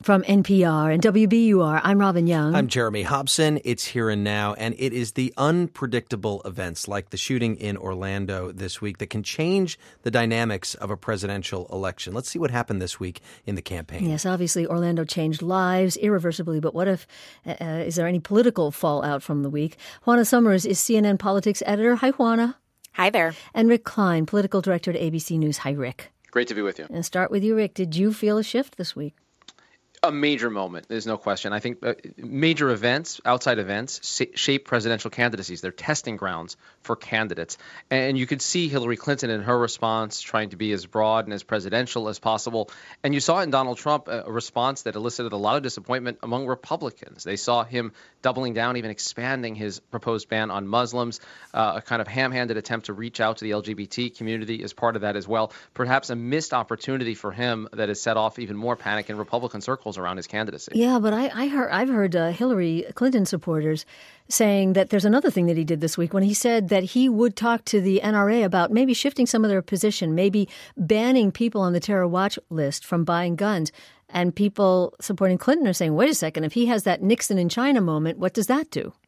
From NPR and WBUR, I'm Robin Young. I'm Jeremy Hobson. It's Here and Now, and it is the unpredictable events like the shooting in Orlando this week that can change the dynamics of a presidential election. Let's see what happened this week in the campaign. Yes, obviously Orlando changed lives irreversibly, but what if, is there any political fallout from the week? Juana Summers is CNN politics editor. Hi, Juana. Hi there. And Rick Klein, political director at ABC News. Hi, Rick. Great to be with you. And start with you, Rick. Did you feel a shift this week? A major moment, there's no question. I think major events, outside events, shape presidential candidacies. They're testing grounds for candidates. And you could see Hillary Clinton in her response trying to be as broad and as presidential as possible. And you saw in Donald Trump a response that elicited a lot of disappointment among Republicans. They saw him doubling down, even expanding his proposed ban on Muslims, a kind of ham-handed attempt to reach out to the LGBT community as part of that as well. Perhaps a missed opportunity for him that has set off even more panic in Republican circles around his candidacy. Yeah, but I've heard Hillary Clinton supporters saying that there's another thing that he did this week when he said that he would talk to the NRA about maybe shifting some of their position, maybe banning people on the terror watch list from buying guns. And people supporting Clinton are saying, wait a second, if he has that Nixon in China moment, what does that do?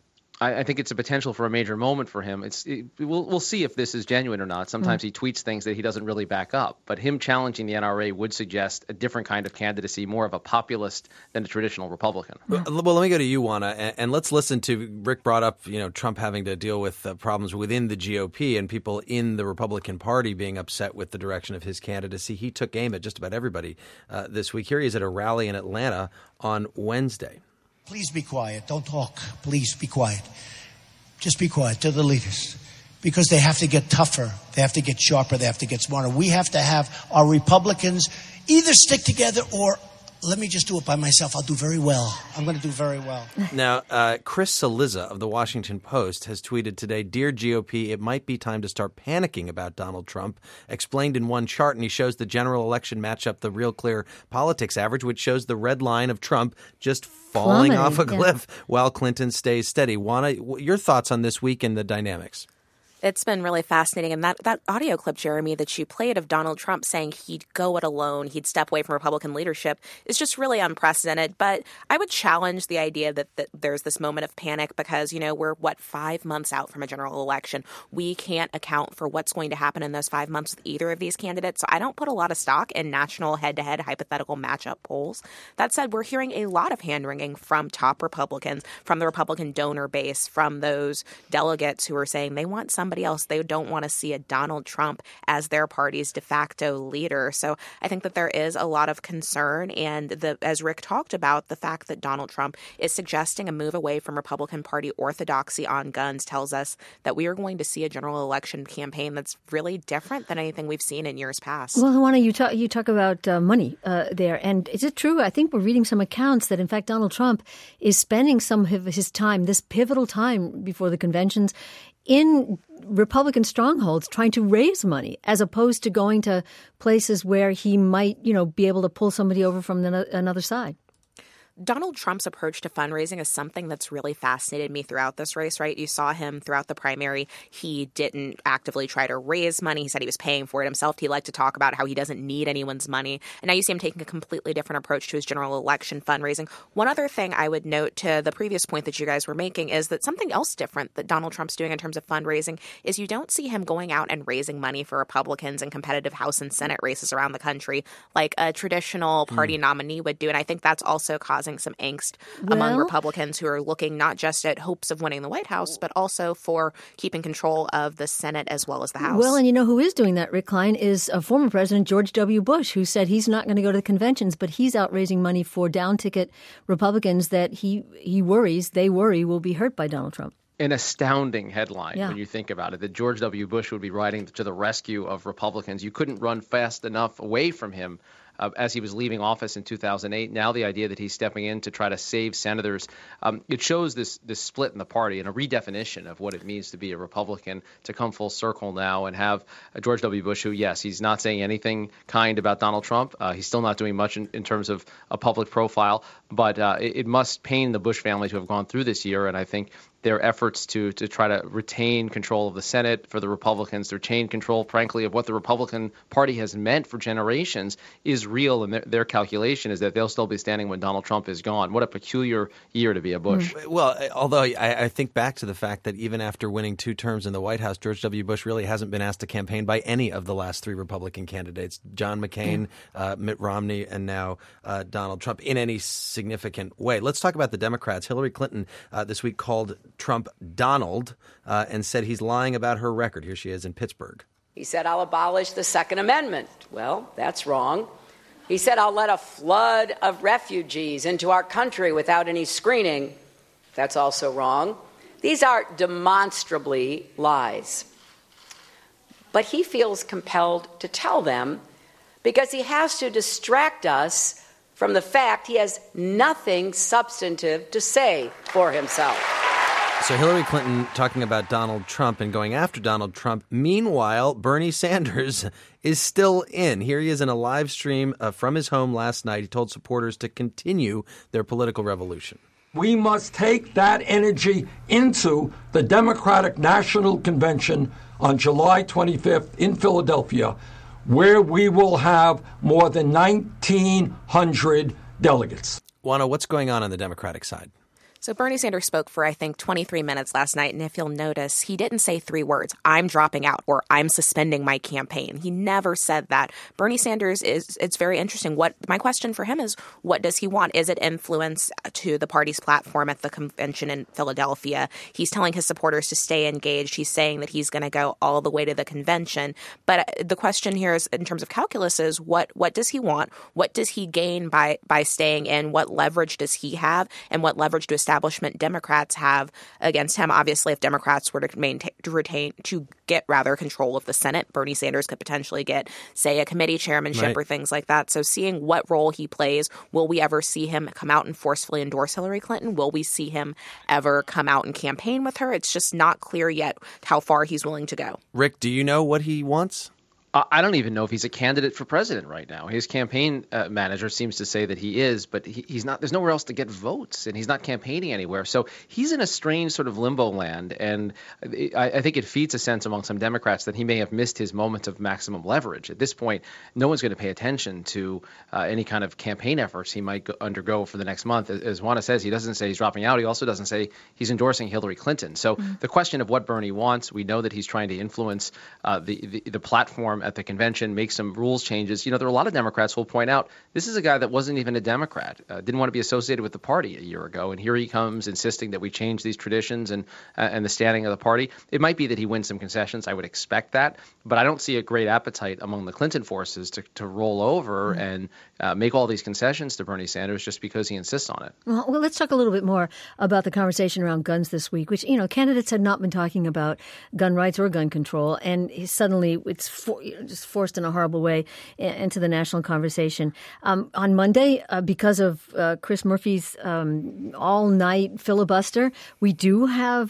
I think it's a potential for a major moment for him. We'll see if this is genuine or not. Sometimes he tweets things that he doesn't really back up. But him challenging the NRA would suggest a different kind of candidacy, more of a populist than a traditional Republican. Well, let me go to you, Juana, and let's listen to Rick brought up, Trump having to deal with problems within the GOP and people in the Republican Party being upset with the direction of his candidacy. He took aim at just about everybody this week. Here he is at a rally in Atlanta on Wednesday. Please be quiet. Don't talk. Please be quiet. Just be quiet. They're the leaders. Because they have to get tougher. They have to get sharper. They have to get smarter. We have to have our Republicans either stick together or let me just do it by myself. I'll do very well. I'm going to do very well. Now, Chris Cillizza of The Washington Post has tweeted today, "Dear GOP, it might be time to start panicking about Donald Trump." Explained in one chart, and he shows the general election matchup, the Real Clear Politics average, which shows the red line of Trump just falling off a cliff while Clinton stays steady. Juana, your thoughts on this week and the dynamics? It's been really fascinating. And that audio clip, Jeremy, that you played of Donald Trump saying he'd go it alone, he'd step away from Republican leadership is just really unprecedented. But I would challenge the idea that there's this moment of panic because, we're, 5 months out from a general election. We can't account for what's going to happen in those 5 months with either of these candidates. So I don't put a lot of stock in national head-to-head hypothetical matchup polls. That said, we're hearing a lot of hand-wringing from top Republicans, from the Republican donor base, from those delegates who are saying they want somebody else. They don't want to see a Donald Trump as their party's de facto leader. So I think that there is a lot of concern. And as Rick talked about, the fact that Donald Trump is suggesting a move away from Republican Party orthodoxy on guns tells us that we are going to see a general election campaign that's really different than anything we've seen in years past. Well, Juana, you talk about money there. And is it true? I think we're reading some accounts that, in fact, Donald Trump is spending some of his time, this pivotal time before the conventions, in Republican strongholds trying to raise money as opposed to going to places where he might, be able to pull somebody over from another side. Donald Trump's approach to fundraising is something that's really fascinated me throughout this race, right? You saw him throughout the primary. He didn't actively try to raise money. He said he was paying for it himself. He liked to talk about how he doesn't need anyone's money. And now you see him taking a completely different approach to his general election fundraising. One other thing I would note to the previous point that you guys were making is that something else different that Donald Trump's doing in terms of fundraising is you don't see him going out and raising money for Republicans in competitive House and Senate races around the country like a traditional party nominee would do. And I think that's also causing some angst among Republicans who are looking not just at hopes of winning the White House, but also for keeping control of the Senate as well as the House. Well, and who is doing that, Rick Klein, is a former President George W. Bush, who said he's not going to go to the conventions, but he's out raising money for down-ticket Republicans that they worry will be hurt by Donald Trump. An astounding headline when you think about it, that George W. Bush would be riding to the rescue of Republicans. You couldn't run fast enough away from him as he was leaving office in 2008. Now the idea that he's stepping in to try to save senators, it shows this split in the party and a redefinition of what it means to be a Republican, to come full circle now and have George W. Bush who, yes, he's not saying anything kind about Donald Trump. He's still not doing much in terms of a public profile, but it must pain the Bush family to have gone through this year. And I think their efforts to try to retain control of the Senate for the Republicans, to retain control, frankly, of what the Republican Party has meant for generations is real. And their calculation is that they'll still be standing when Donald Trump is gone. What a peculiar year to be a Bush. Well, although I think back to the fact that even after winning 2 terms in the White House, George W. Bush really hasn't been asked to campaign by any of the last 3 Republican candidates, John McCain, Mitt Romney, and now Donald Trump, in any significant way. Let's talk about the Democrats. Hillary Clinton this week called Trump Donald and said he's lying about her record. Here she is in Pittsburgh. He said, I'll abolish the Second Amendment. Well, that's wrong. He said, I'll let a flood of refugees into our country without any screening. That's also wrong. These are demonstrably lies. But he feels compelled to tell them because he has to distract us from the fact he has nothing substantive to say for himself. So Hillary Clinton talking about Donald Trump and going after Donald Trump. Meanwhile, Bernie Sanders is still in. Here he is in a live stream from his home last night. He told supporters to continue their political revolution. We must take that energy into the Democratic National Convention on July 25th in Philadelphia, where we will have more than 1,900 delegates. Juana, what's going on the Democratic side? So Bernie Sanders spoke for, I think, 23 minutes last night. And if you'll notice, he didn't say 3 words, I'm dropping out or I'm suspending my campaign. He never said that. Bernie Sanders it's very interesting. My question for him is, what does he want? Is it influence to the party's platform at the convention in Philadelphia? He's telling his supporters to stay engaged. He's saying that he's going to go all the way to the convention. But the question here is, in terms of calculus, is what does he want? What does he gain by staying in? What leverage does he have? And what leverage do establishment Democrats have against him? Obviously, if Democrats were to get control of the Senate, Bernie Sanders could potentially get, say, a committee chairmanship or things like that. So seeing what role he plays, will we ever see him come out and forcefully endorse Hillary Clinton? Will we see him ever come out and campaign with her? It's just not clear yet how far he's willing to go. Rick, do you know what he wants? I don't even know if he's a candidate for president right now. His campaign manager seems to say that he is, but he's not. There's nowhere else to get votes, and he's not campaigning anywhere. So he's in a strange sort of limbo land, and I think it feeds a sense among some Democrats that he may have missed his moment of maximum leverage. At this point, no one's going to pay attention to any kind of campaign efforts he might undergo for the next month. As Juana says, he doesn't say he's dropping out. He also doesn't say he's endorsing Hillary Clinton. So the question of what Bernie wants, we know that he's trying to influence the platform at the convention, make some rules changes. There are a lot of Democrats who will point out this is a guy that wasn't even a Democrat, didn't want to be associated with the party a year ago, and here he comes insisting that we change these traditions and the standing of the party. It might be that he wins some concessions. I would expect that, but I don't see a great appetite among the Clinton forces to roll over and make all these concessions to Bernie Sanders just because he insists on it. Well, let's talk a little bit more about the conversation around guns this week, which, candidates had not been talking about gun rights or gun control, and suddenly it's just forced in a horrible way into the national conversation. On Monday, because of Chris Murphy's all-night filibuster, we do have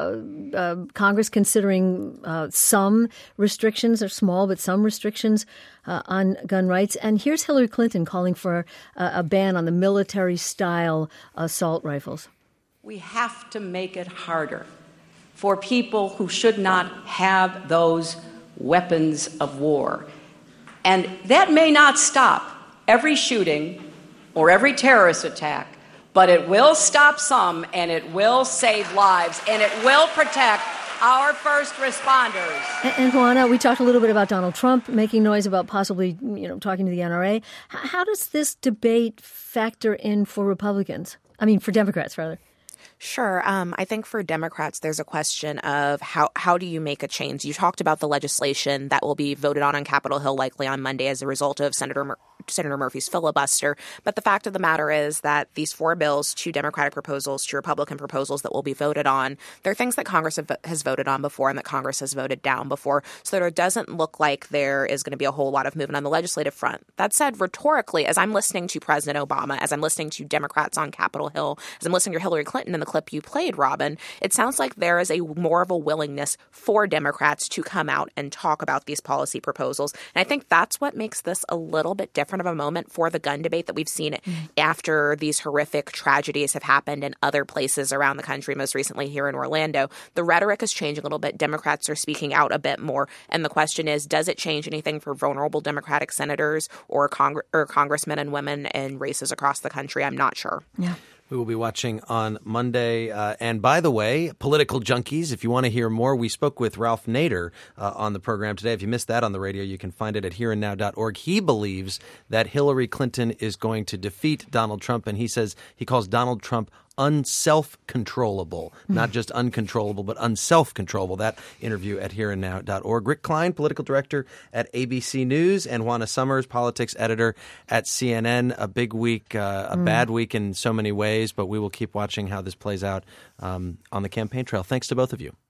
Congress considering some restrictions, or small but some restrictions on gun rights. And here's Hillary Clinton calling for a ban on the military-style assault rifles. We have to make it harder for people who should not have those weapons of war. And that may not stop every shooting or every terrorist attack, but it will stop some, and it will save lives, and it will protect our first responders. And Juana, we talked a little bit about Donald Trump making noise about possibly, talking to the NRA. How does this debate factor in for Democrats, rather? Sure. I think for Democrats, there's a question of how do you make a change? You talked about the legislation that will be voted on Capitol Hill likely on Monday as a result of Senator Murphy's filibuster. But the fact of the matter is that these 4 bills, 2 Democratic proposals, 2 Republican proposals that will be voted on, they're things that Congress has voted on before and that Congress has voted down before. So it doesn't look like there is going to be a whole lot of movement on the legislative front. That said, rhetorically, as I'm listening to President Obama, as I'm listening to Democrats on Capitol Hill, as I'm listening to Hillary Clinton in the clip you played, Robin, it sounds like there is more of a willingness for Democrats to come out and talk about these policy proposals. And I think that's what makes this a little bit different different of a moment for the gun debate that we've seen after these horrific tragedies have happened in other places around the country, most recently here in Orlando. The rhetoric is changing a little bit. Democrats are speaking out a bit more. And the question is, does it change anything for vulnerable Democratic senators or congressmen and women in races across the country? I'm not sure. Yeah. We will be watching on Monday. And by the way, political junkies, if you want to hear more, we spoke with Ralph Nader on the program today. If you missed that on the radio, you can find it at hereandnow.org. He believes that Hillary Clinton is going to defeat Donald Trump, and he says he calls Donald Trump unself-controllable, not just uncontrollable, but unself-controllable. That interview at hereandnow.org. Rick Klein, political director at ABC News, and Juana Summers, politics editor at CNN. A big week, a bad week in so many ways, but we will keep watching how this plays out on the campaign trail. Thanks to both of you.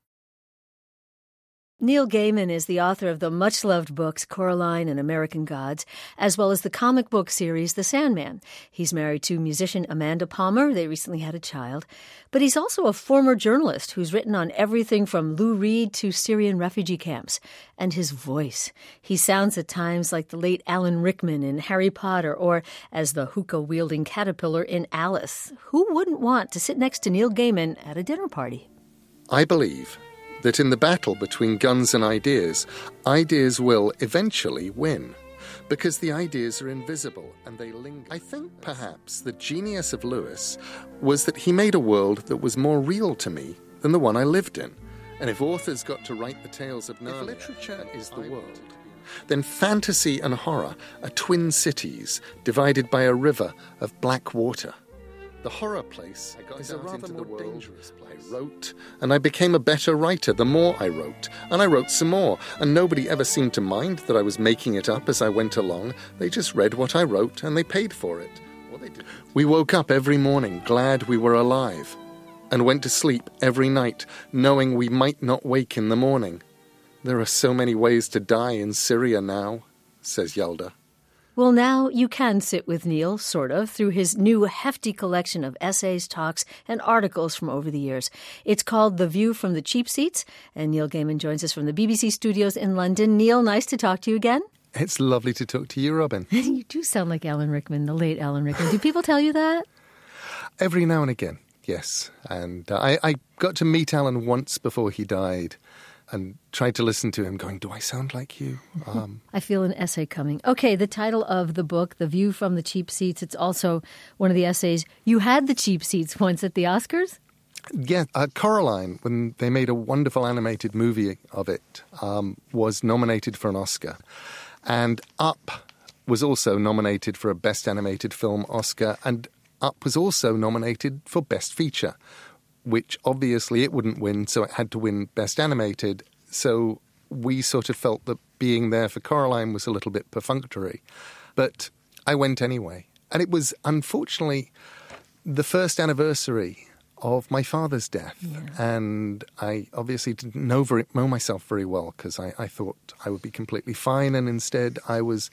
Neil Gaiman is the author of the much-loved books Coraline and American Gods, as well as the comic book series The Sandman. He's married to musician Amanda Palmer. They recently had a child. But he's also a former journalist who's written on everything from Lou Reed to Syrian refugee camps. And his voice. He sounds at times like the late Alan Rickman in Harry Potter or as the hookah-wielding caterpillar in Alice. Who wouldn't want to sit next to Neil Gaiman at a dinner party? I believe that in the battle between guns and ideas, ideas will eventually win, because the ideas are invisible and they linger. I think perhaps the genius of Lewis was that he made a world that was more real to me than the one I lived in. And if authors got to write the tales of Narnia, if literature is the world, then fantasy and horror are twin cities divided by a river of black water. The horror place is a rather more dangerous place. I wrote, and I became a better writer the more I wrote. And I wrote some more, and nobody ever seemed to mind that I was making it up as I went along. They just read what I wrote, and they paid for it. Well, they didn't. We woke up every morning glad we were alive, and went to sleep every night knowing we might not wake in the morning. There are so many ways to die in Syria now, says Yalda. Well, now you can sit with Neil, sort of, through his new hefty collection of essays, talks, and articles from over the years. It's called The View from the Cheap Seats, and Neil Gaiman joins us from the BBC studios in London. Neil, nice to talk to you again. It's lovely to talk to you, Robin. You do sound like Alan Rickman, the late Alan Rickman. Do people tell you that? Every now and again, yes. And I got to meet Alan once before he died, and tried to listen to him going, do I sound like you? I feel an essay coming. Okay, the title of the book, The View from the Cheap Seats, it's also one of the essays. You had the cheap seats once at the Oscars? Yeah, Coraline, when they made a wonderful animated movie of it, was nominated for an Oscar. And Up was also nominated for a Best Animated Film Oscar, and Up was also nominated for Best Feature, which obviously it wouldn't win, so it had to win Best Animated. So we sort of felt that being there for Coraline was a little bit perfunctory. But I went anyway. And it was, unfortunately, the first anniversary of my father's death. Yeah. And I obviously didn't know myself very well, because I thought I would be completely fine. And instead I was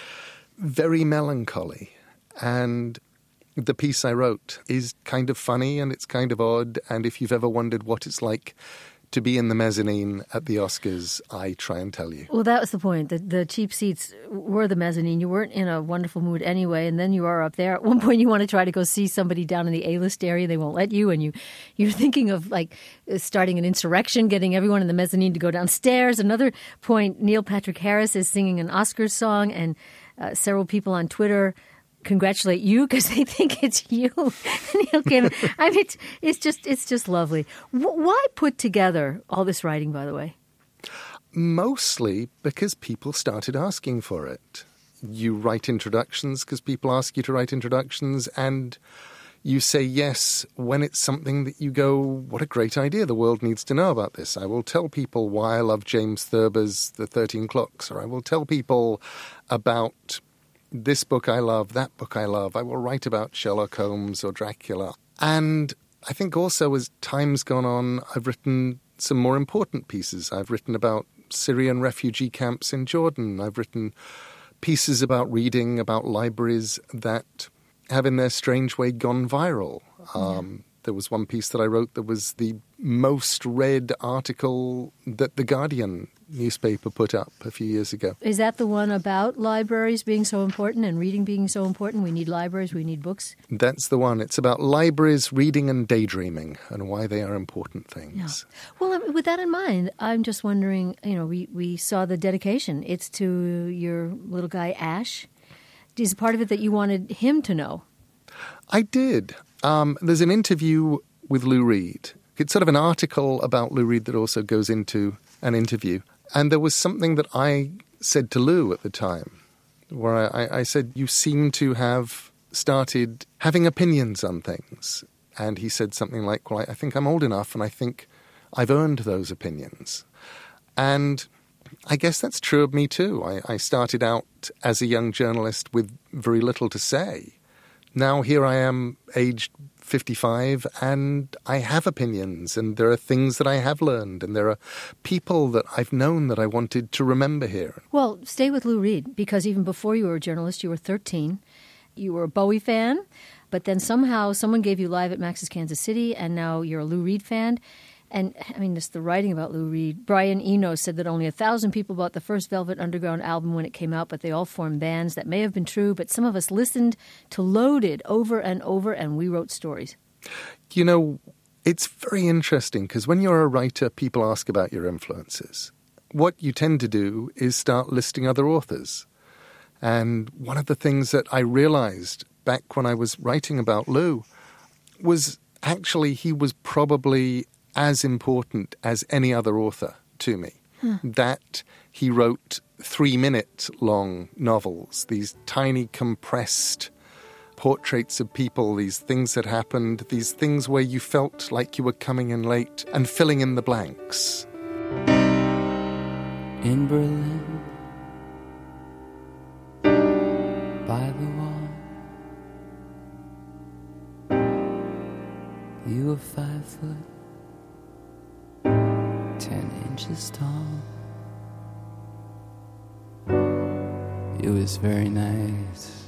very melancholy. And the piece I wrote is kind of funny and it's kind of odd. And if you've ever wondered what it's like to be in the mezzanine at the Oscars, I try and tell you. Well, that was the point. The cheap seats were the mezzanine. You weren't in a wonderful mood anyway, and then you are up there. At one point, you want to try to go see somebody down in the A-list area. They won't let you, and you're thinking of like starting an insurrection, getting everyone in the mezzanine to go downstairs. Another point, Neil Patrick Harris is singing an Oscars song, and several people on Twitter congratulate you because they think it's you. Neil Gaiman. I mean, it's just lovely. Why put together all this writing, by the way? Mostly because people started asking for it. You write introductions because people ask you to write introductions, and you say yes when it's something that you go, what a great idea, the world needs to know about this. I will tell people why I love James Thurber's The 13 Clocks, or I will tell people about this book I love, that book I love. I will write about Sherlock Holmes or Dracula. And I think also as time's gone on, I've written some more important pieces. I've written about Syrian refugee camps in Jordan. I've written pieces about reading, about libraries that have in their strange way gone viral. There was one piece that I wrote that was the most read article that The Guardian newspaper put up a few years ago. Is that the one about libraries being so important and reading being so important? We need libraries, we need books? That's the one. It's about libraries, reading and daydreaming and why they are important things. Yeah. Well, with that in mind, I'm just wondering, we saw the dedication. It's to your little guy, Ash. Is a part of it that you wanted him to know? I did. There's an interview with Lou Reed. It's sort of an article about Lou Reed that also goes into an interview. And there was something that I said to Lou at the time, where I said, you seem to have started having opinions on things. And he said something like, well, I think I'm old enough and I think I've earned those opinions. And I guess that's true of me too. I started out as a young journalist with very little to say. Now here I am, aged 55, and I have opinions, and there are things that I have learned, and there are people that I've known that I wanted to remember here. Well, stay with Lou Reed, because even before you were a journalist, you were 13. You were a Bowie fan, but then somehow someone gave you Live at Max's Kansas City, and now you're a Lou Reed fan. And, just the writing about Lou Reed. Brian Eno said that only 1,000 people bought the first Velvet Underground album when it came out, but they all formed bands. That may have been true, but some of us listened to Loaded over and over, and we wrote stories. It's very interesting, because when you're a writer, people ask about your influences. What you tend to do is start listing other authors. And one of the things that I realized back when I was writing about Lou was actually he was probably as important as any other author to me. That he wrote 3-minute-long novels, these tiny compressed portraits of people, these things that happened, these things where you felt like you were coming in late and filling in the blanks. In Berlin, by the wall, you were 5 foot 10 inches tall. It was very nice.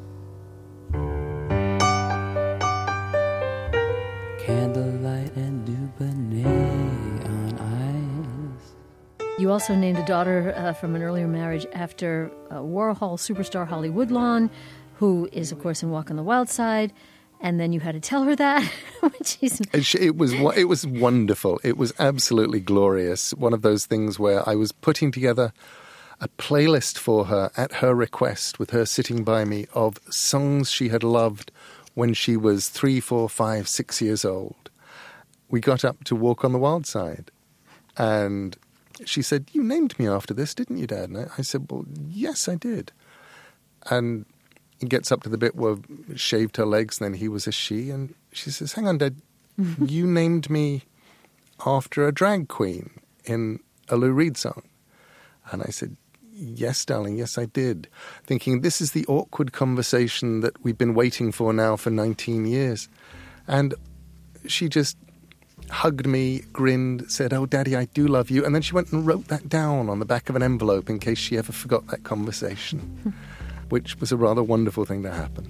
Candlelight and Dubonnet on ice. You also named a daughter from an earlier marriage after Warhol superstar Holly Woodlawn, who is, of course, in Walk on the Wild Side. And then you had to tell her that. It was wonderful. It was absolutely glorious. One of those things where I was putting together a playlist for her at her request, with her sitting by me, of songs she had loved when she was 3, 4, 5, 6 years old. We got up to Walk on the Wild Side, and she said, "You named me after this, didn't you, Dad?" And I said, "Well, yes, I did." And it gets up to the bit where shaved her legs, and then he was a she, and she says, "Hang on, Dad, you named me after a drag queen in a Lou Reed song." And I said, "Yes, darling, yes, I did." Thinking, this is the awkward conversation that we've been waiting for now for 19 years. And she just hugged me, grinned, said, "Oh, Daddy, I do love you." And then she went and wrote that down on the back of an envelope in case she ever forgot that conversation, which was a rather wonderful thing to happen.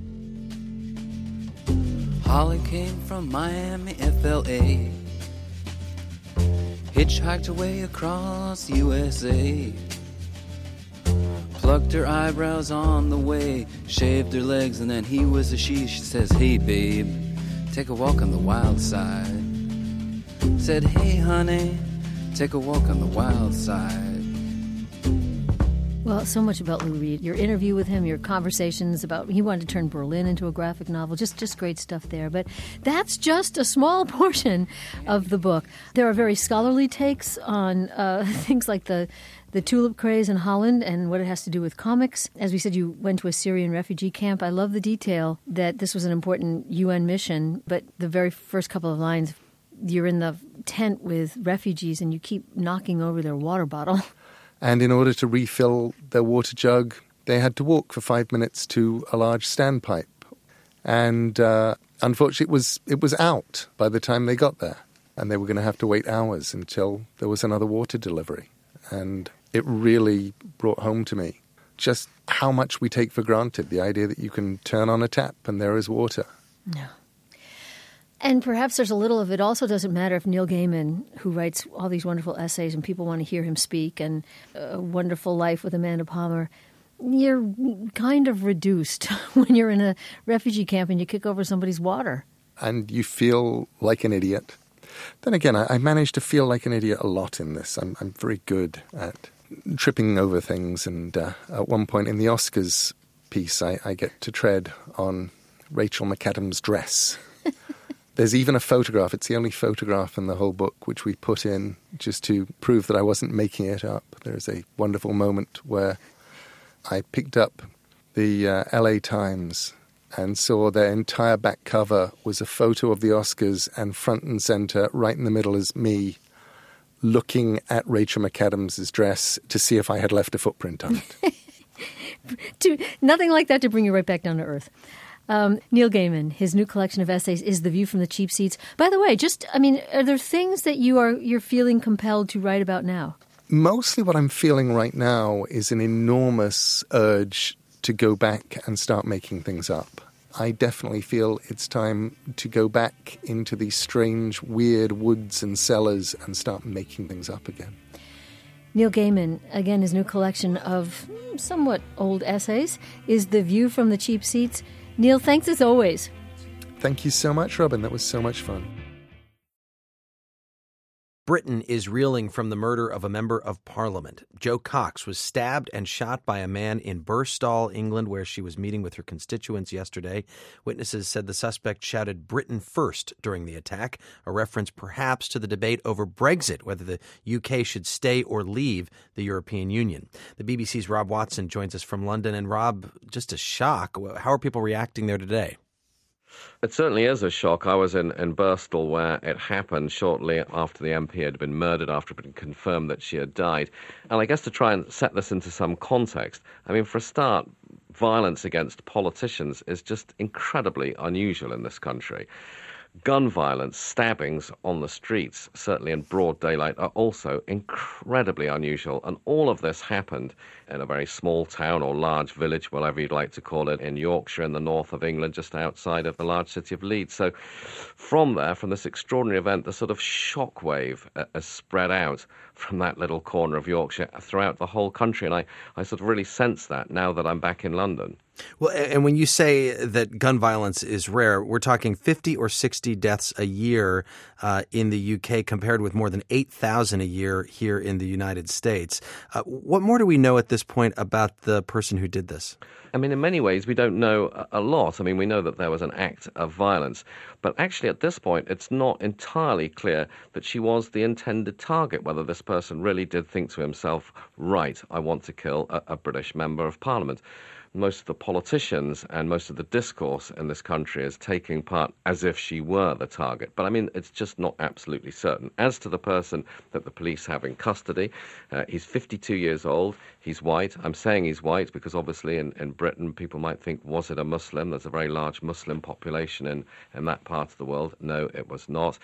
Holly came from Miami, FLA, hitchhiked away across USA, plucked her eyebrows on the way, shaved her legs, and then he was a she. She says, "Hey, babe, take a walk on the wild side." Said, "Hey, honey, take a walk on the wild side." Well, so much about Lou Reed. Your interview with him, your conversations about he wanted to turn Berlin into a graphic novel, just great stuff there. But that's just a small portion of the book. There are very scholarly takes on things like the tulip craze in Holland and what it has to do with comics. As we said, you went to a Syrian refugee camp. I love the detail that this was an important UN mission, but the very first couple of lines, you're in the tent with refugees and you keep knocking over their water bottle. And in order to refill their water jug, they had to walk for 5 minutes to a large standpipe. And unfortunately, it was out by the time they got there. And they were going to have to wait hours until there was another water delivery. And it really brought home to me just how much we take for granted, the idea that you can turn on a tap and there is water. No. And perhaps there's a little of it also doesn't matter if Neil Gaiman, who writes all these wonderful essays and people want to hear him speak, and A Wonderful Life with Amanda Palmer, you're kind of reduced when you're in a refugee camp and you kick over somebody's water. And you feel like an idiot. Then again, I manage to feel like an idiot a lot in this. I'm very good at tripping over things, and at one point in the Oscars piece, I get to tread on Rachel McAdams' dress. There's even a photograph. It's the only photograph in the whole book which we put in just to prove that I wasn't making it up. There's a wonderful moment where I picked up the LA Times and saw their entire back cover was a photo of the Oscars, and front and center, right in the middle, is me looking at Rachel McAdams' dress to see if I had left a footprint on it. Nothing like that to bring you right back down to earth. Neil Gaiman, his new collection of essays is The View from the Cheap Seats. By the way, are there things that you're feeling compelled to write about now? Mostly what I'm feeling right now is an enormous urge to go back and start making things up. I definitely feel it's time to go back into these strange, weird woods and cellars and start making things up again. Neil Gaiman, again, his new collection of somewhat old essays is The View from the Cheap Seats. Neil, thanks as always. Thank you so much, Robin. That was so much fun. Britain is reeling from the murder of a member of Parliament. Jo Cox was stabbed and shot by a man in Burstall, England, where she was meeting with her constituents yesterday. Witnesses said the suspect shouted "Britain first" during the attack, a reference perhaps to the debate over Brexit, whether the UK should stay or leave the European Union. The BBC's Rob Watson joins us from London. And Rob, just a shock. How are people reacting there today? It certainly is a shock. I was in Burstall where it happened shortly after the MP had been murdered, after it had been confirmed that she had died. And I guess to try and set this into some context, I mean, for a start, violence against politicians is just incredibly unusual in this country. Gun violence, stabbings on the streets, certainly in broad daylight, are also incredibly unusual. And all of this happened in a very small town or large village, whatever you'd like to call it, in Yorkshire in the north of England, just outside of the large city of Leeds. So from this extraordinary event, the sort of shockwave has spread out from that little corner of Yorkshire throughout the whole country. And I sort of really sense that now that I'm back in London. Well, and when you say that gun violence is rare, we're talking 50 or 60 deaths a year in the UK, compared with more than 8,000 a year here in the United States. What more do we know at this point about the person who did this? I mean, in many ways, we don't know a lot. I mean, we know that there was an act of violence. But actually, at this point, it's not entirely clear that she was the intended target, whether this person really did think to himself, right, I want to kill a British member of Parliament. Most of the politicians and most of the discourse in this country is taking part as if she were the target. But I mean, it's just not absolutely certain. As to the person that the police have in custody, he's 52 years old. He's white. I'm saying he's white because obviously in Britain people might think, was it a Muslim? There's a very large Muslim population in that part of the world. No, it was not.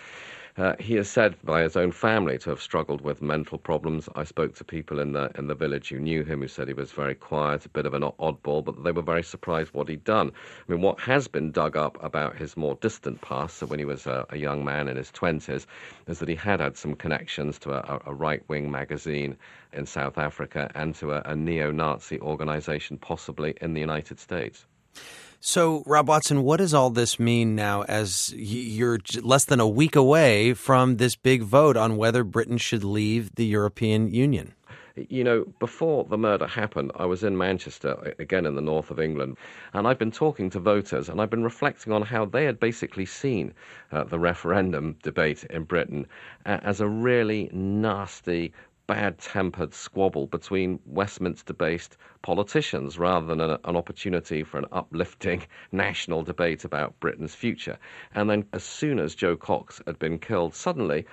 He is said by his own family to have struggled with mental problems. I spoke to people in the village who knew him, who said he was very quiet, a bit of an oddball, but they were very surprised what he'd done. I mean, what has been dug up about his more distant past, so when he was a young man in his 20s, is that he had some connections to a right-wing magazine in South Africa and to a neo-Nazi organization, possibly in the United States. So, Rob Watson, what does all this mean now as you're less than a week away from this big vote on whether Britain should leave the European Union? You know, before the murder happened, I was in Manchester, again in the north of England, and I've been talking to voters, and I've been reflecting on how they had basically seen the referendum debate in Britain as a really nasty, bad-tempered squabble between Westminster-based politicians rather than an opportunity for an uplifting national debate about Britain's future. And then as soon as Jo Cox had been killed, suddenly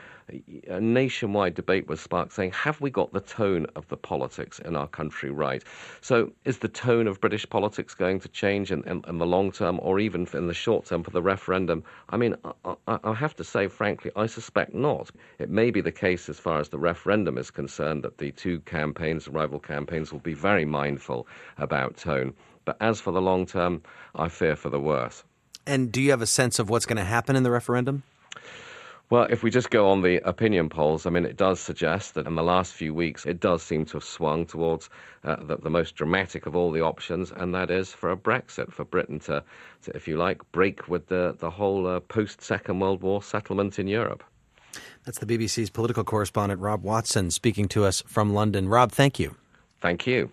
a nationwide debate was sparked saying, have we got the tone of the politics in our country right? So is the tone of British politics going to change in the long term or even in the short term for the referendum? I mean, I have to say, frankly, I suspect not. It may be the case as far as the referendum is concerned that the two campaigns, rival campaigns, will be very mindful about tone. But as for the long term, I fear for the worse. And do you have a sense of what's going to happen in the referendum? Well, if we just go on the opinion polls, I mean, it does suggest that in the last few weeks, it does seem to have swung towards the most dramatic of all the options, and that is for a Brexit, for Britain to if you like, break with the whole post-Second World War settlement in Europe. That's the BBC's political correspondent, Rob Watson, speaking to us from London. Rob, thank you. Thank you.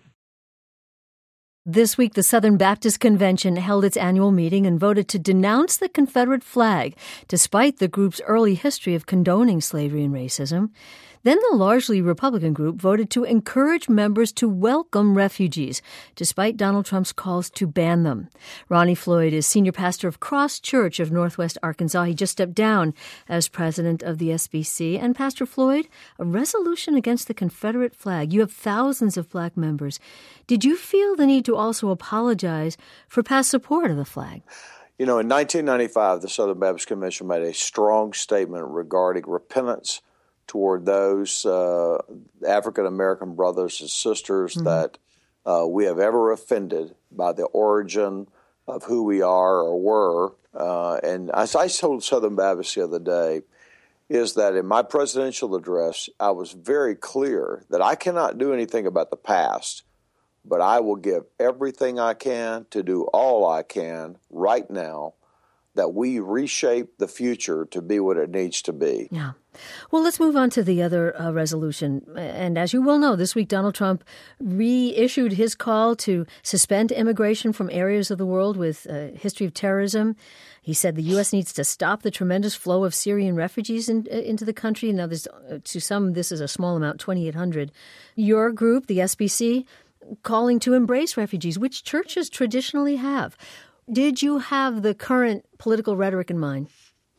This week, the Southern Baptist Convention held its annual meeting and voted to denounce the Confederate flag, despite the group's early history of condoning slavery and racism. Then the largely Republican group voted to encourage members to welcome refugees, despite Donald Trump's calls to ban them. Ronnie Floyd is senior pastor of Cross Church of Northwest Arkansas. He just stepped down as president of the SBC. And Pastor Floyd, a resolution against the Confederate flag. You have thousands of black members. Did you feel the need to also apologize for past support of the flag? You know, in 1995, the Southern Baptist Convention made a strong statement regarding repentance toward those African-American brothers and sisters that we have ever offended by the origin of who we are or were. And as I told Southern Baptist the other day, is that in my presidential address, I was very clear that I cannot do anything about the past, but I will give everything I can to do all I can right now that we reshape the future to be what it needs to be. Yeah. Well, let's move on to the other resolution. And as you well know, this week Donald Trump reissued his call to suspend immigration from areas of the world with a history of terrorism. He said the U.S. needs to stop the tremendous flow of Syrian refugees into the country. Now, to some, this is a small amount, 2,800. Your group, the SBC, calling to embrace refugees, which churches traditionally have. Did you have the current political rhetoric in mind?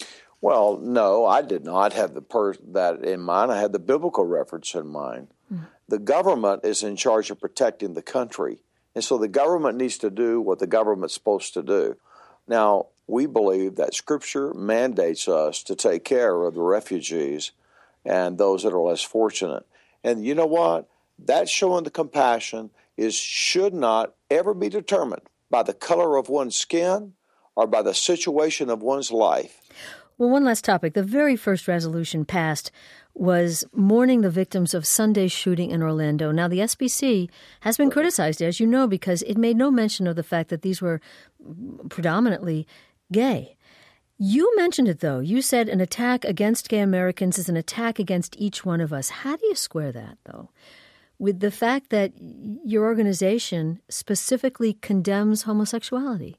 Well, no, I did not have that in mind. I had the biblical reference in mind. The government is in charge of protecting the country, and so the government needs to do what the government's supposed to do. Now, we believe that Scripture mandates us to take care of the refugees and those that are less fortunate. And you know what? That showing the compassion should not ever be determined by the color of one's skin or by the situation of one's life. Well, one last topic. The very first resolution passed was mourning the victims of Sunday's shooting in Orlando. Now, the SBC has been criticized, as you know, because it made no mention of the fact that these were predominantly gay. You mentioned it, though. You said an attack against gay Americans is an attack against each one of us. How do you square that, though, with the fact that your organization specifically condemns homosexuality?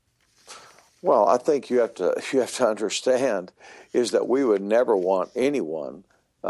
Well, I think you have to understand is that we would never want anyone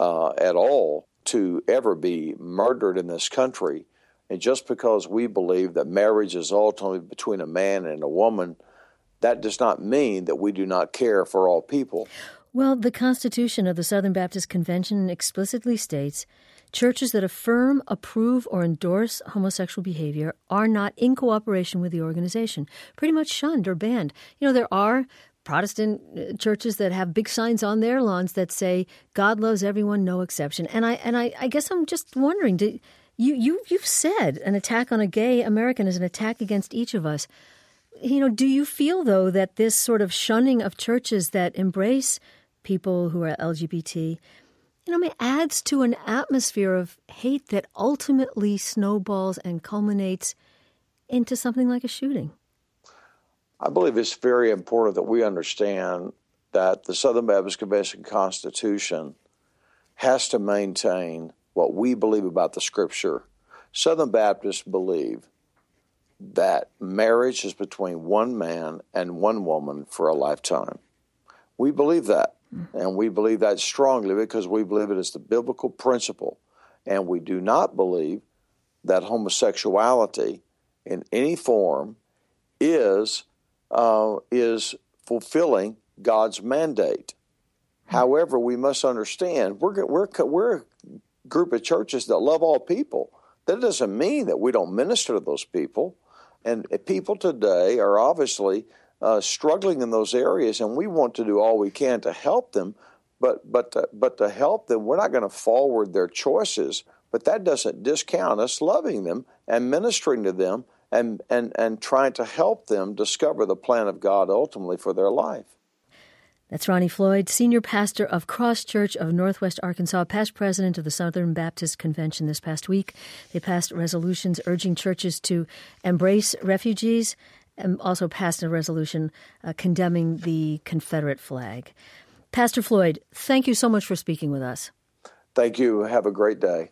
at all to ever be murdered in this country. And just because we believe that marriage is ultimately between a man and a woman, that does not mean that we do not care for all people. Well, the Constitution of the Southern Baptist Convention explicitly states churches that affirm, approve, or endorse homosexual behavior are not in cooperation with the organization, pretty much shunned or banned. You know, there are Protestant churches that have big signs on their lawns that say, God loves everyone, no exception. And I guess I'm just wondering, you've said an attack on a gay American is an attack against each of us. You know, do you feel, though, that this sort of shunning of churches that embrace people who are LGBT, adds to an atmosphere of hate that ultimately snowballs and culminates into something like a shooting? I believe it's very important that we understand that the Southern Baptist Convention Constitution has to maintain what we believe about the Scripture. Southern Baptists believe that marriage is between one man and one woman for a lifetime. We believe that. And we believe that strongly because we believe it is the biblical principle. And we do not believe that homosexuality in any form is fulfilling God's mandate. However, we must understand we're a group of churches that love all people. That doesn't mean that we don't minister to those people. And people today are obviously struggling in those areas, and we want to do all we can to help them. But to help them, we're not going to forward their choices. But that doesn't discount us loving them and ministering to them and trying to help them discover the plan of God ultimately for their life. That's Ronnie Floyd, senior pastor of Cross Church of Northwest Arkansas, past president of the Southern Baptist Convention this past week. They passed resolutions urging churches to embrace refugees and also passed a resolution condemning the Confederate flag. Pastor Floyd, thank you so much for speaking with us. Thank you. Have a great day.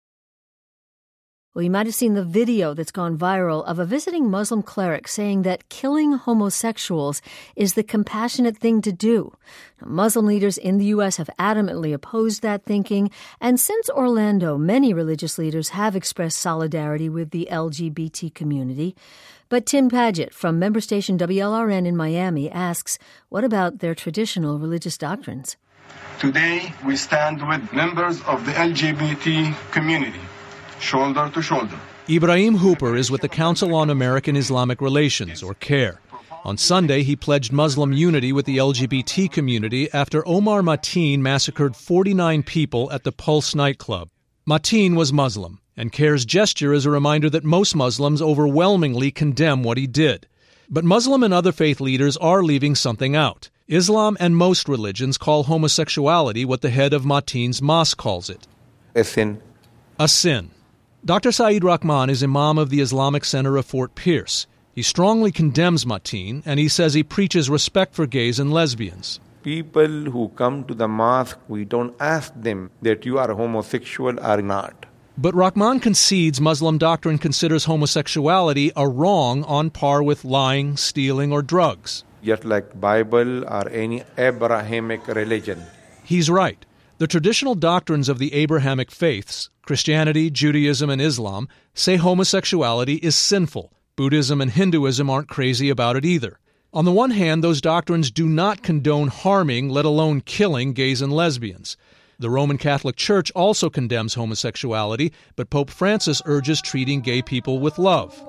Well, you might have seen the video that's gone viral of a visiting Muslim cleric saying that killing homosexuals is the compassionate thing to do. Now, Muslim leaders in the U.S. have adamantly opposed that thinking, and since Orlando, many religious leaders have expressed solidarity with the LGBT community. But Tim Padgett from member station WLRN in Miami asks, what about their traditional religious doctrines? Today, we stand with members of the LGBT community, shoulder to shoulder. Ibrahim Hooper is with the Council on American Islamic Relations, or CARE. On Sunday, he pledged Muslim unity with the LGBT community after Omar Mateen massacred 49 people at the Pulse nightclub. Mateen was Muslim, and CARE's gesture is a reminder that most Muslims overwhelmingly condemn what he did. But Muslim and other faith leaders are leaving something out. Islam and most religions call homosexuality what the head of Mateen's mosque calls it. A sin. A sin. Dr. Saeed Rahman is Imam of the Islamic Center of Fort Pierce. He strongly condemns Mateen, and he says he preaches respect for gays and lesbians. People who come to the mosque, we don't ask them that you are homosexual or not. But Rahman concedes Muslim doctrine considers homosexuality a wrong on par with lying, stealing, or drugs. Just like Bible or any Abrahamic religion. He's right. The traditional doctrines of the Abrahamic faiths, Christianity, Judaism, and Islam, say homosexuality is sinful. Buddhism and Hinduism aren't crazy about it either. On the one hand, those doctrines do not condone harming, let alone killing, gays and lesbians. The Roman Catholic Church also condemns homosexuality, but Pope Francis urges treating gay people with love.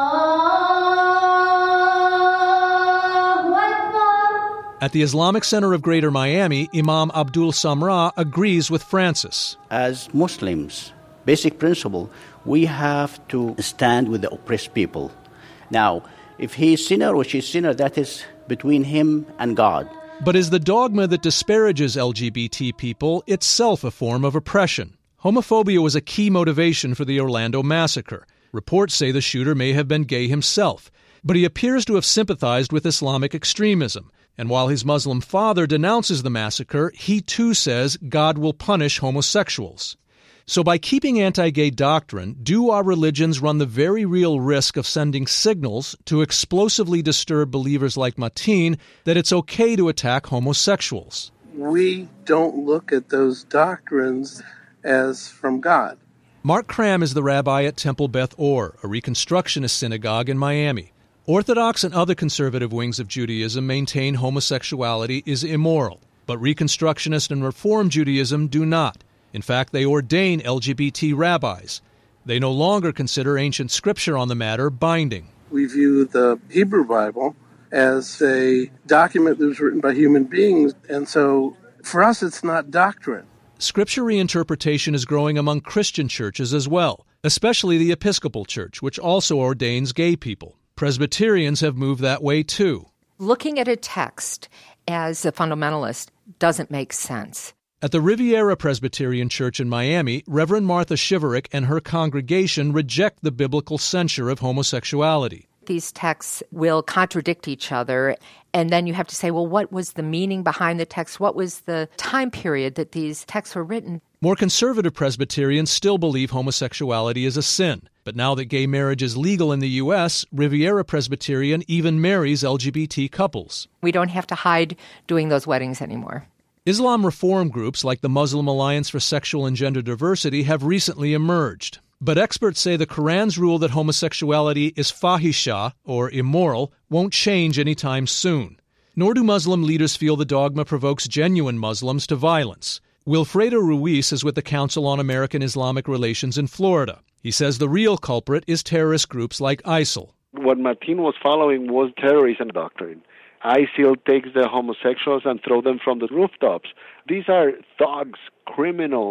At the Islamic Center of Greater Miami, Imam Abdul Samra agrees with Francis. As Muslims, basic principle, we have to stand with the oppressed people. Now, if he is sinner or she is sinner, that is between him and God. But is the dogma that disparages LGBT people itself a form of oppression? Homophobia was a key motivation for the Orlando massacre. Reports say the shooter may have been gay himself, but he appears to have sympathized with Islamic extremism. And while his Muslim father denounces the massacre, he too says God will punish homosexuals. So by keeping anti-gay doctrine, do our religions run the very real risk of sending signals to explosively disturb believers like Mateen that it's okay to attack homosexuals? We don't look at those doctrines as from God. Mark Cram is the rabbi at Temple Beth Or, a Reconstructionist synagogue in Miami. Orthodox and other conservative wings of Judaism maintain homosexuality is immoral, but Reconstructionist and Reform Judaism do not. In fact, they ordain LGBT rabbis. They no longer consider ancient scripture on the matter binding. We view the Hebrew Bible as a document that was written by human beings, and so for us it's not doctrine. Scripture reinterpretation is growing among Christian churches as well, especially the Episcopal Church, which also ordains gay people. Presbyterians have moved that way too. Looking at a text as a fundamentalist doesn't make sense. At the Riviera Presbyterian Church in Miami, Reverend Martha Shiverick and her congregation reject the biblical censure of homosexuality. These texts will contradict each other, and then you have to say, well, what was the meaning behind the text? What was the time period that these texts were written? More conservative Presbyterians still believe homosexuality is a sin. But now that gay marriage is legal in the U.S., Riviera Presbyterian even marries LGBT couples. We don't have to hide doing those weddings anymore. Islam reform groups like the Muslim Alliance for Sexual and Gender Diversity have recently emerged. But experts say the Quran's rule that homosexuality is fahisha, or immoral, won't change anytime soon. Nor do Muslim leaders feel the dogma provokes genuine Muslims to violence. Wilfredo Ruiz is with the Council on American Islamic Relations in Florida. He says the real culprit is terrorist groups like ISIL. What Mateen was following was terrorism doctrine. ISIL takes the homosexuals and throw them from the rooftops. These are thugs, criminals.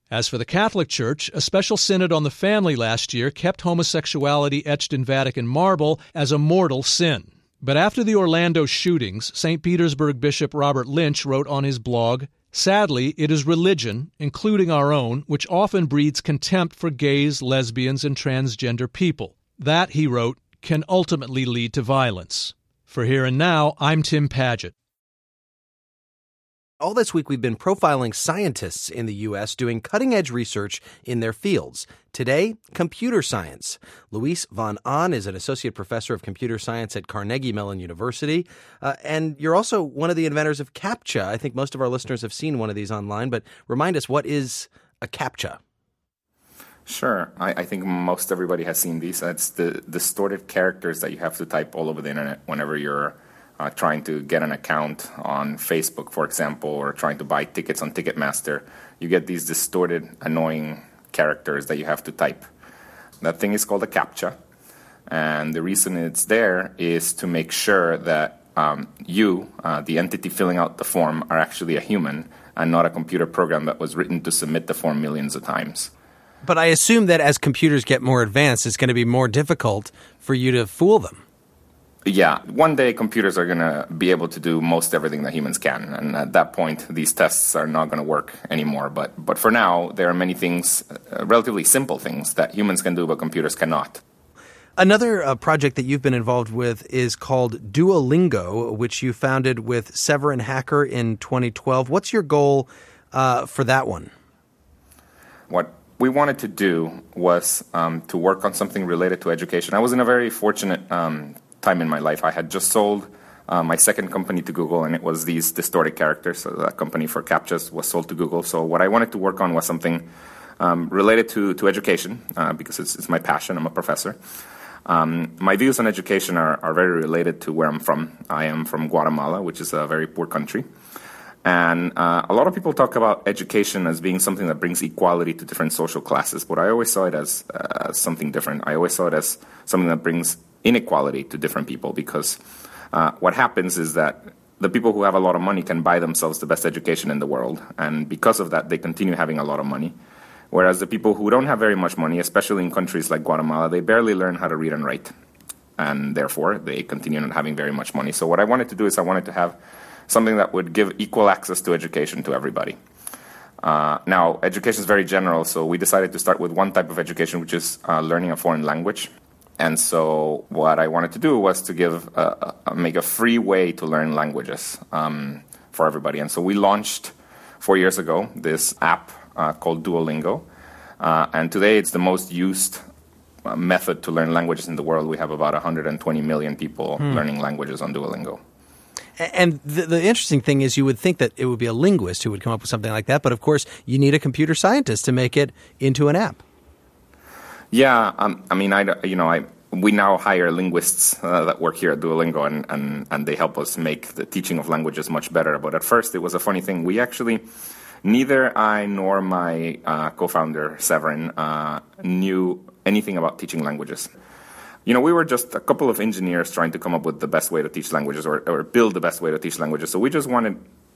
As for the Catholic Church, a special synod on the family last year kept homosexuality etched in Vatican marble as a mortal sin. But after the Orlando shootings, St. Petersburg Bishop Robert Lynch wrote on his blog, "Sadly, it is religion, including our own, which often breeds contempt for gays, lesbians, and transgender people. That," he wrote, "can ultimately lead to violence." For Here and Now, I'm Tim Padgett. All this week, we've been profiling scientists in the U.S. doing cutting-edge research in their fields. Today, computer science. Luis von Ahn is an associate professor of computer science at Carnegie Mellon University. And you're also one of the inventors of CAPTCHA. I think most of our listeners have seen one of these online, but remind us, what is a CAPTCHA? Sure. I think most everybody has seen these. It's the distorted characters that you have to type all over the internet whenever you're trying to get an account on Facebook, for example, or trying to buy tickets on Ticketmaster. You get these distorted, annoying characters that you have to type. That thing is called a CAPTCHA. And the reason it's there is to make sure that you, the entity filling out the form, are actually a human and not a computer program that was written to submit the form millions of times. But I assume that as computers get more advanced, it's going to be more difficult for you to fool them. Yeah, one day computers are going to be able to do most everything that humans can, and at that point, these tests are not going to work anymore. But for now, there are many things, relatively simple things, that humans can do but computers cannot. Another project that you've been involved with is called Duolingo, which you founded with Severin Hacker in 2012. What's your goal for that one? What we wanted to do was to work on something related to education. I was in a very fortunate time in my life. I had just sold my second company to Google, and it was these distorted characters. So that company for CAPTCHAs was sold to Google. So what I wanted to work on was something related to education, because it's my passion. I'm a professor. My views on education are very related to where I'm from. I am from Guatemala, which is a very poor country. And a lot of people talk about education as being something that brings equality to different social classes, but I always saw it as something different. I always saw it as something that brings inequality to different people, because what happens is that the people who have a lot of money can buy themselves the best education in the world, and because of that, they continue having a lot of money. Whereas the people who don't have very much money, especially in countries like Guatemala, they barely learn how to read and write, and therefore they continue not having very much money. So what I wanted to do is I wanted to have something that would give equal access to education to everybody. Now, education is very general, so we decided to start with one type of education, which is learning a foreign language. And so what I wanted to do was to make a free way to learn languages for everybody. And so we launched 4 years ago this app called Duolingo. And today it's the most used method to learn languages in the world. We have about 120 million people learning languages on Duolingo. And the interesting thing is you would think that it would be a linguist who would come up with something like that. But of course, you need a computer scientist to make it into an app. Yeah, we now hire linguists that work here at Duolingo, and they help us make the teaching of languages much better. But at first, it was a funny thing. We actually, neither I nor my co-founder, Severin, knew anything about teaching languages. We were just a couple of engineers trying to come up with the best way to teach languages or build the best way to teach languages. So we just wanted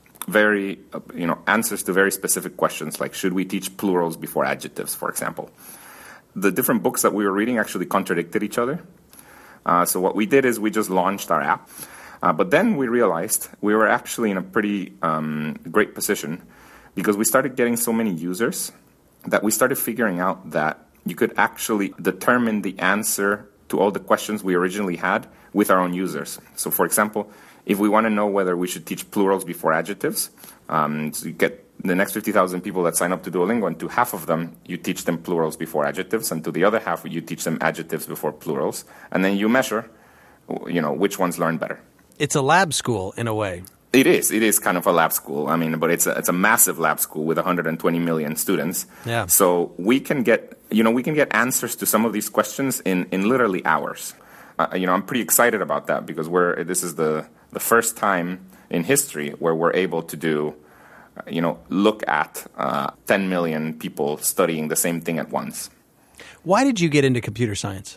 answers to very specific questions, like should we teach plurals before adjectives, for example. The different books that we were reading actually contradicted each other. So what we did is we just launched our app. But then we realized we were actually in a pretty great position, because we started getting so many users that we started figuring out that you could actually determine the answer to all the questions we originally had with our own users. So for example, if we want to know whether we should teach plurals before adjectives, so you get the next 50,000 people that sign up to Duolingo, and to half of them, you teach them plurals before adjectives, and to the other half, you teach them adjectives before plurals, and then you measure, which ones learn better. It's a lab school in a way. It is kind of a lab school. But it's a massive lab school with 120 million students. Yeah. So we can get answers to some of these questions in literally hours. I'm pretty excited about that, because this is the first time in history where we're able to look at 10 million people studying the same thing at once. Why did you get into computer science?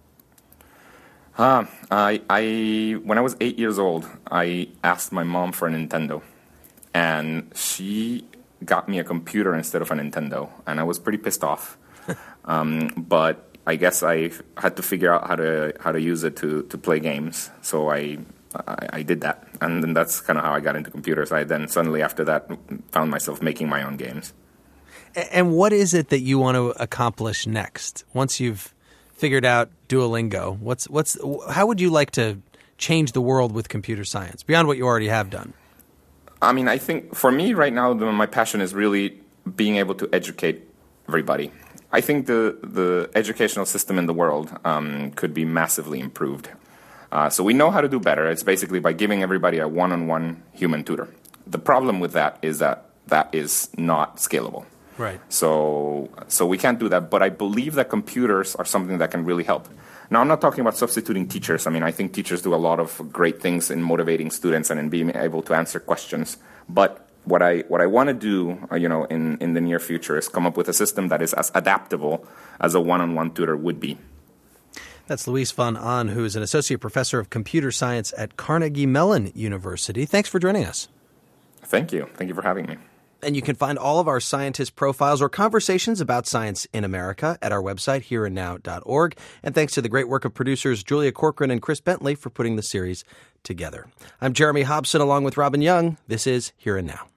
When I was 8 years old, I asked my mom for a Nintendo, and she got me a computer instead of a Nintendo, and I was pretty pissed off. But I guess I had to figure out how to use it to play games. So I did that, and then that's kind of how I got into computers. I then suddenly after that found myself making my own games. And what is it that you want to accomplish next? Once you've figured out Duolingo, how would you like to change the world with computer science beyond what you already have done? I mean, I think for me right now, my passion is really being able to educate everybody. I think the educational system in the world could be massively improved. So we know how to do better. It's basically by giving everybody a one-on-one human tutor. The problem with that is that is not scalable. Right. So we can't do that. But I believe that computers are something that can really help. Now, I'm not talking about substituting teachers. I mean, I think teachers do a lot of great things in motivating students and in being able to answer questions. But what I want to do, in the near future is come up with a system that is as adaptable as a one-on-one tutor would be. That's Luis von Ahn, who is an associate professor of computer science at Carnegie Mellon University. Thanks for joining us. Thank you. Thank you for having me. And you can find all of our scientist profiles or conversations about science in America at our website, hereandnow.org. And thanks to the great work of producers Julia Corcoran and Chris Bentley for putting the series together. I'm Jeremy Hobson along with Robin Young. This is Here and Now.